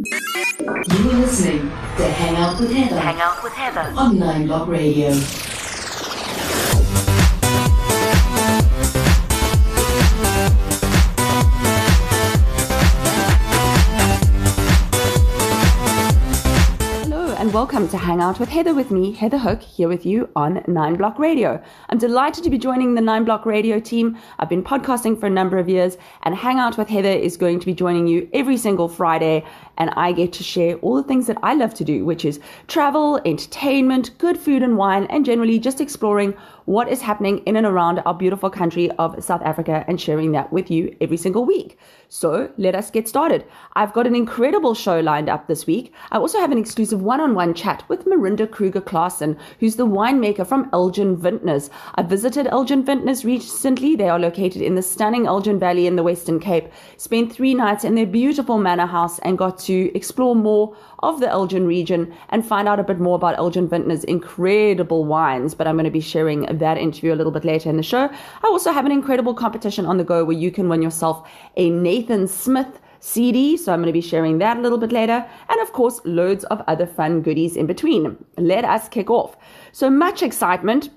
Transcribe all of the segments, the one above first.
You are listening to Hang Out with Heather. Hang Out with Heather on 9 Block Radio. And welcome to Hang Out with Heather with me, Heather Hook, here with you on 9 Block Radio. I'm delighted to be joining the 9 Block Radio team. I've been podcasting for a number of years, and Hang Out with Heather is going to be joining you every single Friday, and I get to share all the things that I love to do, which is travel, entertainment, good food and wine, and generally just exploring what is happening in and around our beautiful country of South Africa and sharing that with you every single week. So let us get started. I've got an incredible show lined up this week. I also have an exclusive one-on-one chat with Marinda Kruger-Klaassen, who's the winemaker from Elgin Vintners. I visited Elgin Vintners recently. They are located in the stunning Elgin Valley in the Western Cape. Spent 3 nights in their beautiful manor house and got to explore more of the Elgin region and find out a bit more about Elgin Vintners' incredible wines. But I'm going to be sharing that interview a little bit later in the show. I also have an incredible competition on the go where you can win yourself a Nathan Smith CD, so I'm going to be sharing that a little bit later, and of course loads of other fun goodies in between. Let us kick off. So much excitement.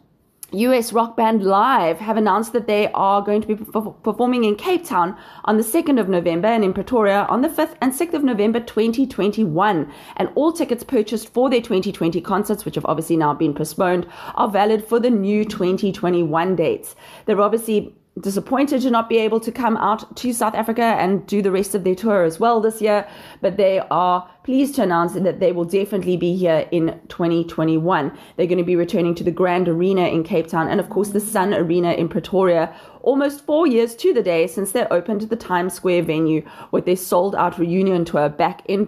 US rock band Live have announced that they are going to be performing in Cape Town on the 2nd of November and in Pretoria on the 5th and 6th of November 2021. And all tickets purchased for their 2020 concerts, which have obviously now been postponed, are valid for the new 2021 dates. They're obviously disappointed to not be able to come out to South Africa and do the rest of their tour as well this year, but they are pleased to announce that they will definitely be here in 2021. They're going to be returning to the Grand Arena in Cape Town and of course the Sun Arena in Pretoria, almost 4 years to the day since they opened the Times Square venue with their sold-out reunion tour back in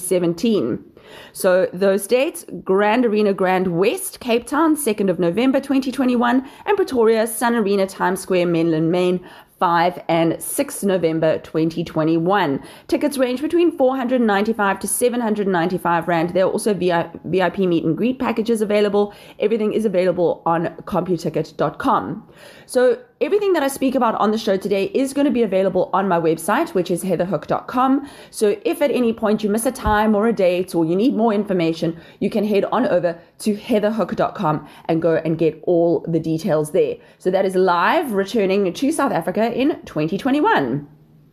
2017. So those dates: Grand Arena Grand West, Cape Town, 2nd of November 2021, and Pretoria, Sun Arena, Times Square, Menlyn, Maine, 5 and 6 November 2021. Tickets range between 495 to 795 Rand. There are also VIP meet and greet packages available. Everything is available on computicket.com. So everything that I speak about on the show today is going to be available on my website, which is heatherhook.com. So if at any point you miss a time or a date or you need more information, you can head on over to heatherhook.com and go and get all the details there. So that is Live returning to South Africa in 2021.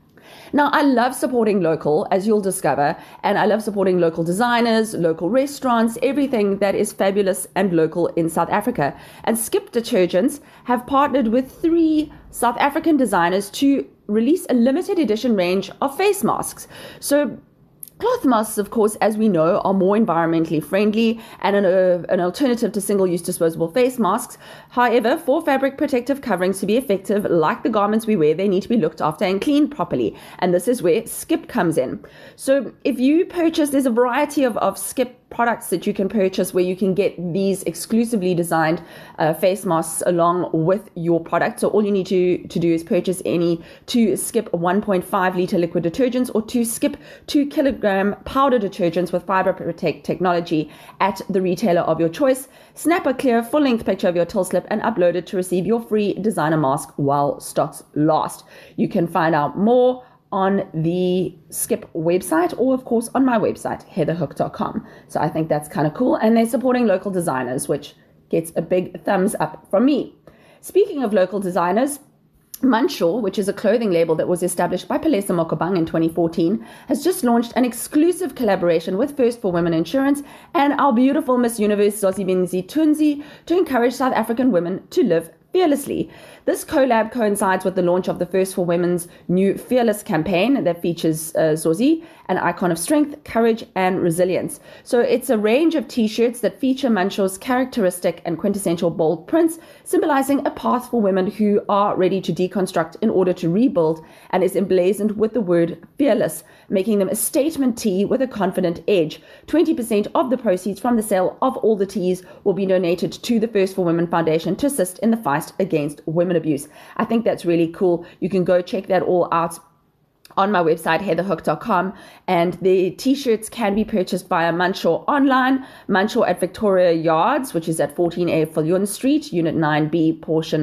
Now, I love supporting local, as you'll discover, and I love supporting local designers, local restaurants, everything that is fabulous and local in South Africa. And Skip Detergents have partnered with 3 South African designers to release a limited edition range of face masks. So cloth masks, of course, as we know, are more environmentally friendly and an alternative to single-use disposable face masks. However, for fabric protective coverings to be effective, like the garments we wear, they need to be looked after and cleaned properly. And this is where Skip comes in. So if you purchase, there's a variety of Skip products that you can purchase where you can get these exclusively designed face masks along with your product. So all you need to do is purchase any 2 Skip 1.5 litre liquid detergents or 2 Skip 2 kilogram powder detergents with Fiber Protect technology at the retailer of your choice. Snap a clear full-length picture of your till slip and upload it to receive your free designer mask while stocks last. You can find out more on the Skip website or of course on my website, heatherhook.com. So I think that's kind of cool, and they're supporting local designers, which gets a big thumbs up from me. Speaking of local designers, Munshaw, which is a clothing label that was established by Palesa Mokobang in 2014, has just launched an exclusive collaboration with First for Women Insurance and our beautiful Miss Universe Zozibini Tunzi to encourage South African women to live fearlessly. This collab coincides with the launch of the First for Women's new Fearless campaign that features Zozi, an icon of strength, courage, and resilience. So it's a range of t-shirts that feature Munshaw's characteristic and quintessential bold prints, symbolizing a path for women who are ready to deconstruct in order to rebuild, and is emblazoned with the word fearless, making them a statement tee with a confident edge. 20% of the proceeds from the sale of all the tees will be donated to the First for Women Foundation to assist in the fight against women abuse. I think that's really cool. You can go check that all out on my website, heatherhook.com, and the t-shirts can be purchased via Munshaw online, Munshaw at Victoria Yards, which is at 14A Viljoen Street, Unit 9B, portion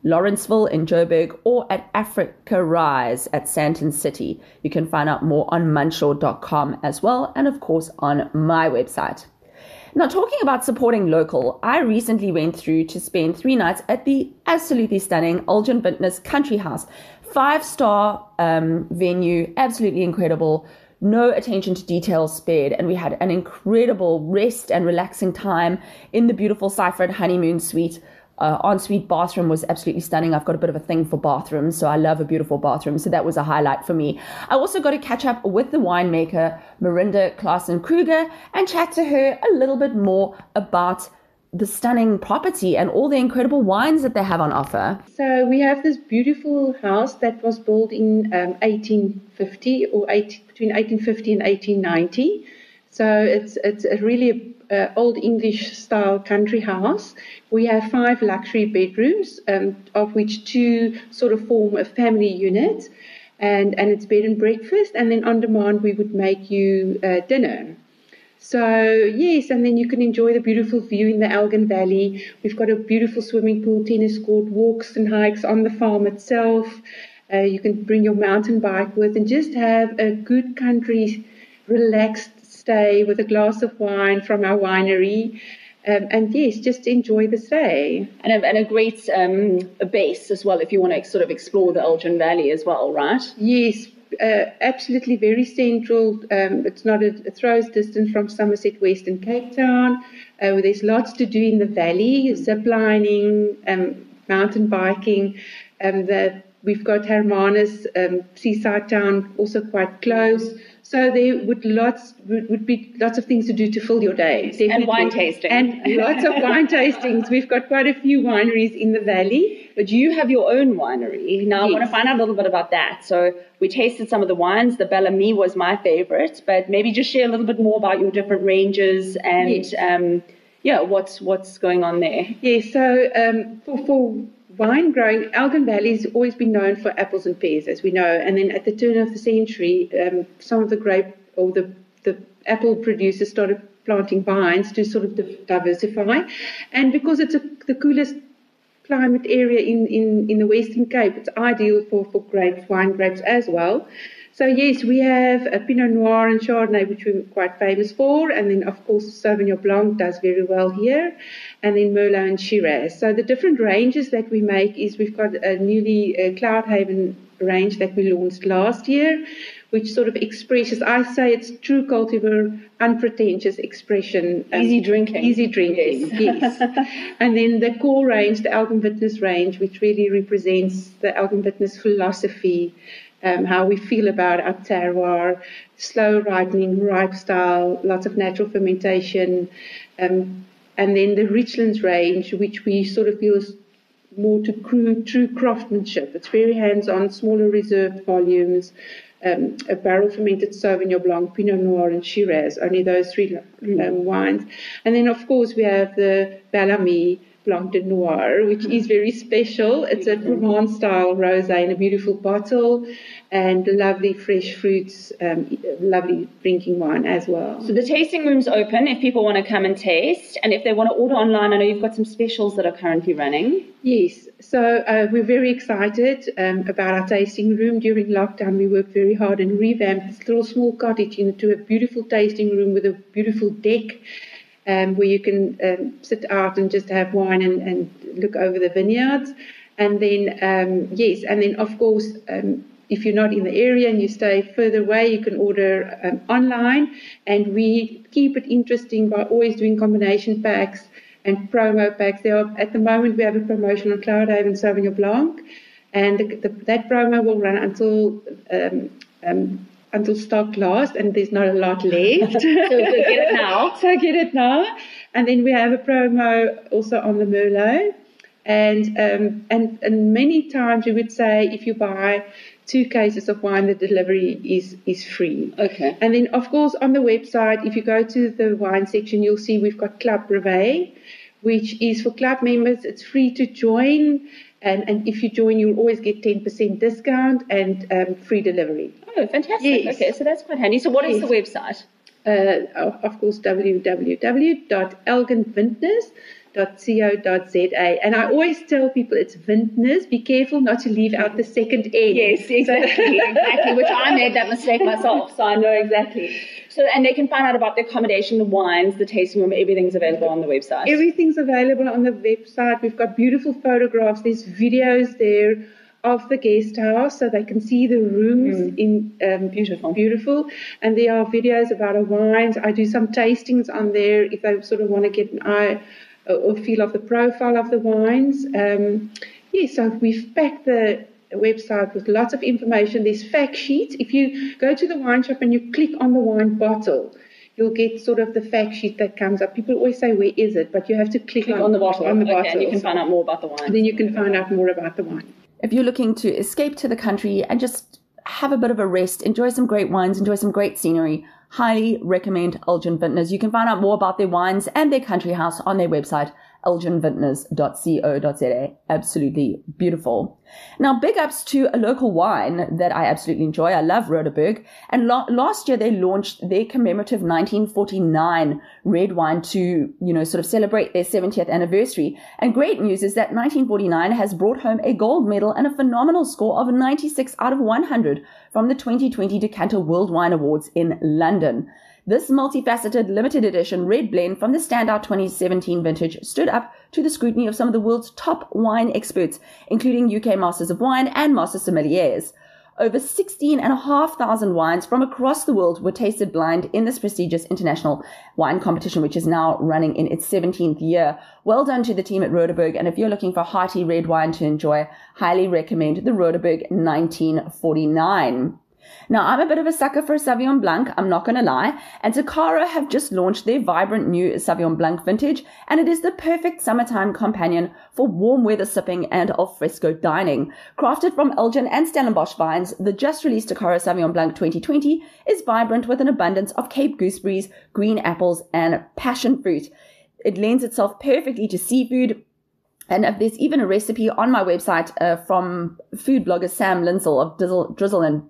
Lawrenceville in Joburg, or at Africa Rise at Sandton City. You can find out more on munshaw.com as well, and of course on my website. Now, talking about supporting local, I recently went through to spend 3 nights at the absolutely stunning Elgin Vintners Country House. 5-star venue, absolutely incredible. No attention to detail spared, and we had an incredible rest and relaxing time in the beautiful Seifert honeymoon suite. Ensuite bathroom was absolutely stunning. I've got a bit of a thing for bathrooms, so I love a beautiful bathroom. So that was a highlight for me. I also got to catch up with the winemaker, Marinda Klaassen-Kruger, and chat to her a little bit more about the stunning property and all the incredible wines that they have on offer. So we have this beautiful house that was built in 1850 or between 1850 and 1890. So it's a really old English style country house. We have 5 luxury bedrooms, of which 2 sort of form a family unit, and it's bed and breakfast, and then on demand we would make you dinner. So yes, and then you can enjoy the beautiful view in the Elgin Valley. We've got a beautiful swimming pool, tennis court, walks and hikes on the farm itself. You can bring your mountain bike with and just have a good country, relaxed stay with a glass of wine from our winery, and yes, just enjoy the stay. And a great base as well if you want to sort of explore the Elgin Valley as well, right? Yes, absolutely very central. It's not a throw's distance from Somerset West and Cape Town. There's lots to do in the valley, zip lining, mountain biking. We've got Hermanus, seaside town, also quite close. So there would be lots of things to do to fill your day. Definitely. And wine tasting. And lots of wine tastings. We've got quite a few wineries in the valley. But you have your own winery. Now, Yes. I want to find out a little bit about that. So we tasted some of the wines. The Bellamy was my favorite. But maybe just share a little bit more about your different ranges and, Yes. what's going on there. Yes, so for wine growing, Elgin Valley has always been known for apples and pears, as we know. And then at the turn of the century, some of the grape or the apple producers started planting vines to sort of diversify. And because it's the coolest climate area in the Western Cape, it's ideal for grapes, wine grapes as well. So yes, we have a Pinot Noir and Chardonnay, which we're quite famous for, and then of course Sauvignon Blanc does very well here, and then Merlot and Shiraz. So the different ranges that we make is we've got a newly Cloudhaven range that we launched last year, which sort of expresses, I say it's true cultivar, unpretentious expression. Easy drinking. Easy drinking, yes. And then the core range, the Elgin Vintners range, which really represents the Elgin Vintners philosophy, how we feel about our terroir, slow ripening, ripe style, lots of natural fermentation, and then the Richlands range, which we sort of feel is more to true craftsmanship. It's very hands-on, smaller reserved volumes, a barrel fermented Sauvignon Blanc, Pinot Noir, and Shiraz. Only those 3 wines, and then of course we have the Bellamy Blanc de Noir, which is very special. It's a Provence-style rosé in a beautiful bottle, and lovely fresh fruits, lovely drinking wine as well. So the tasting room's open if people want to come and taste. And if they want to order online, I know you've got some specials that are currently running. Yes, so we're very excited about our tasting room. During lockdown, we worked very hard and revamped this little small cottage into a beautiful tasting room with a beautiful deck, where you can sit out and just have wine and look over the vineyards. And then, yes, and then of course, if you're not in the area and you stay further away, you can order online. And we keep it interesting by always doing combination packs and promo packs. At the moment, we have a promotion on Cloudhaven Sauvignon Blanc, and that promo will run until stock lasts, and there's not a lot left. So get it now. So get it now. And then we have a promo also on the Merlot. And many times we would say if you buy 2 cases of wine, the delivery is free. Okay. And then, of course, on the website, if you go to the wine section, you'll see we've got Club Brevet, which is for club members. It's free to join. And if you join, you'll always get 10% discount and free delivery. Oh, fantastic. Yes. Okay, so that's quite handy. So what is the website? Of course, www.elginvintners, .co.za. And I always tell people it's vintners. Be careful not to leave out the second N. Yes, exactly, which I made that mistake myself, so I know exactly. So, and they can find out about the accommodation, the wines, the tasting room, everything's available on the website. Everything's available on the website. We've got beautiful photographs. There's videos there of the guest house, so they can see the rooms beautiful. And there are videos about our wines. I do some tastings on there if they sort of want to get an eye or feel of the profile of the wines. So we've packed the website with lots of information. There's fact sheets. If you go to the wine shop and you click on the wine bottle, you'll get sort of the fact sheet that comes up. People always say, where is it? But you have to click on the bottle. And you can find out more about the wine. Then you can find out more about the wine. If you're looking to escape to the country and just have a bit of a rest, enjoy some great wines, enjoy some great scenery, highly recommend Elgin Vintners. You can find out more about their wines and their country house on their website, elginvintners.co.za. Absolutely beautiful. Now, big ups to a local wine that I absolutely enjoy. I love Rotterberg. And last year they launched their commemorative 1949 red wine to, sort of celebrate their 70th anniversary. And great news is that 1949 has brought home a gold medal and a phenomenal score of 96 out of 100 from the 2020 Decanter World Wine Awards in London. This multifaceted limited edition red blend from the standout 2017 vintage stood up to the scrutiny of some of the world's top wine experts, including UK Masters of Wine and Master Sommeliers. Over 16,500 wines from across the world were tasted blind in this prestigious international wine competition, which is now running in its 17th year. Well done to the team at Rotterberg, and if you're looking for hearty red wine to enjoy, highly recommend the Rotterberg 1949. Now, I'm a bit of a sucker for a Sauvignon Blanc, I'm not going to lie, and Takara have just launched their vibrant new Sauvignon Blanc vintage, and it is the perfect summertime companion for warm weather sipping and alfresco dining. Crafted from Elgin and Stellenbosch vines, the just-released Takara Sauvignon Blanc 2020 is vibrant with an abundance of Cape gooseberries, green apples, and passion fruit. It lends itself perfectly to seafood, and there's even a recipe on my website from food blogger Sam Linsell of Drizzle and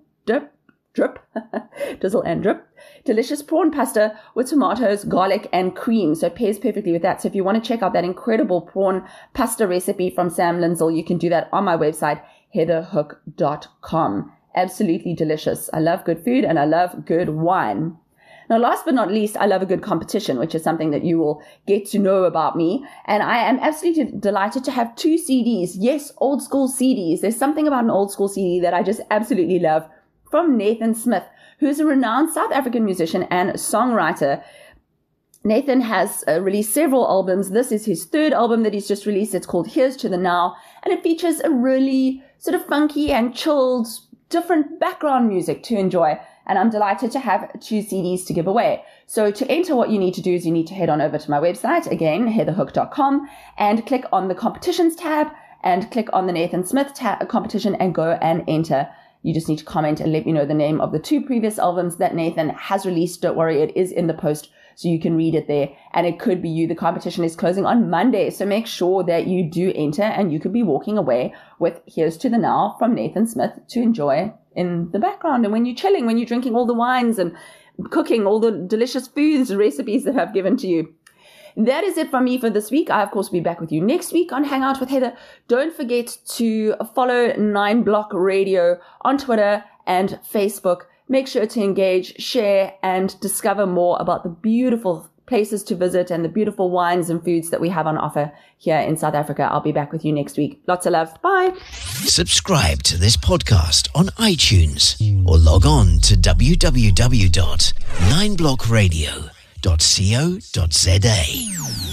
Drip. Delicious prawn pasta with tomatoes, garlic, and cream. So it pairs perfectly with that. So if you want to check out that incredible prawn pasta recipe from Sam Linsell, you can do that on my website, heatherhook.com. Absolutely delicious. I love good food and I love good wine. Now, last but not least, I love a good competition, which is something that you will get to know about me. And I am absolutely delighted to have 2 CDs. Yes, old school CDs. There's something about an old school CD that I just absolutely love. From Nathan Smith, who is a renowned South African musician and songwriter. Nathan has released several albums. This is his 3rd album that he's just released. It's called Here's to the Now, and it features a really sort of funky and chilled, different background music to enjoy. And I'm delighted to have 2 CDs to give away. So to enter, what you need to do is you need to head on over to my website, again, heatherhook.com, and click on the competitions tab and click on the Nathan Smith competition and go and enter. You just need to comment and let me know the name of the 2 previous albums that Nathan has released. Don't worry, it is in the post, so you can read it there. And it could be you. The competition is closing on Monday, so make sure that you do enter, and you could be walking away with Here's to the Now from Nathan Smith to enjoy in the background. And when you're chilling, when you're drinking all the wines and cooking all the delicious foods and recipes that I've given to you. That is it from me for this week. I, of course, will be back with you next week on Hangout with Heather. Don't forget to follow 9 Block Radio on Twitter and Facebook. Make sure to engage, share, and discover more about the beautiful places to visit and the beautiful wines and foods that we have on offer here in South Africa. I'll be back with you next week. Lots of love. Bye. Subscribe to this podcast on iTunes or log on to www.9blockradio.co.za.